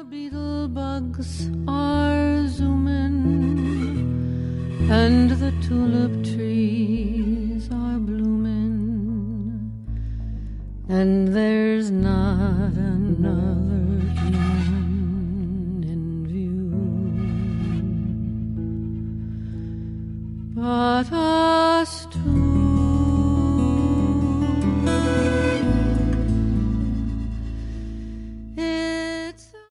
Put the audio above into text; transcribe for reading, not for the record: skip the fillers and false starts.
beetle bugs are zooming, and the tulip trees are blooming, and there's not another human in view. But